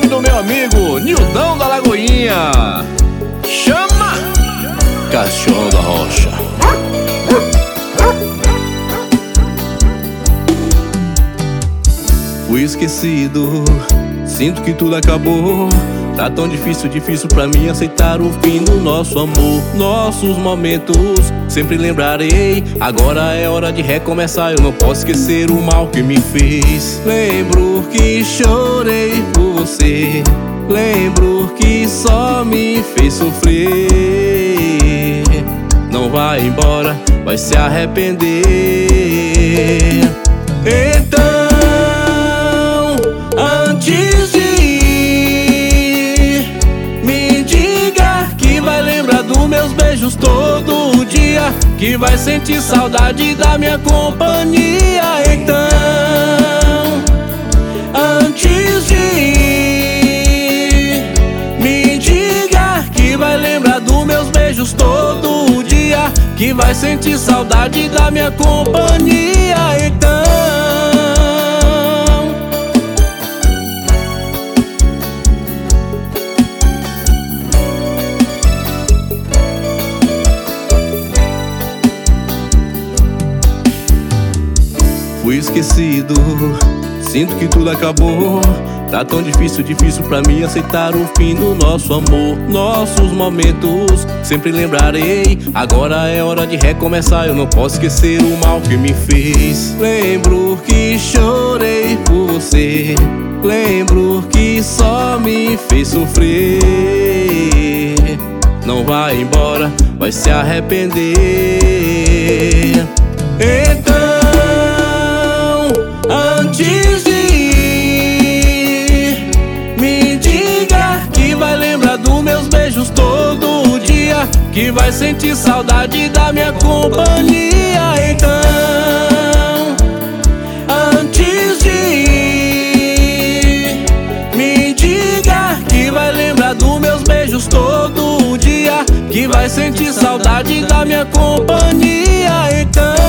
nome do meu amigo Nildão da Lagoinha. Chama! Cachorro da Rocha. Fui esquecido, sinto que tudo acabou. Tá tão difícil pra mim aceitar o fim do nosso amor. Nossos momentos sempre lembrarei. Agora é hora de recomeçar, eu não posso esquecer o mal que me fez. Lembro que chorei por você, lembro que só me fez sofrer. Não vai embora, vai se arrepender. Então, antes de ir, me diga que vai lembrar dos meus beijos todo dia, que vai sentir saudade da minha companhia. Então, antes de ir, me diga que vai lembrar dos meus beijos todo dia, que vai sentir saudade da minha companhia. Então, fui esquecido, sinto que tudo acabou. Tá tão difícil pra mim aceitar o fim do nosso amor. Nossos momentos sempre lembrarei. Agora é hora de recomeçar, eu não posso esquecer o mal que me fez. Lembro que chorei por você, lembro que só me fez sofrer. Não vai embora, vai se arrepender. Então, antes de ir, me diga que vai lembrar dos meus beijos todo dia, que vai sentir saudade da minha companhia. Então, antes de ir, me diga que vai lembrar dos meus beijos todo dia, que vai sentir saudade da minha companhia. Então,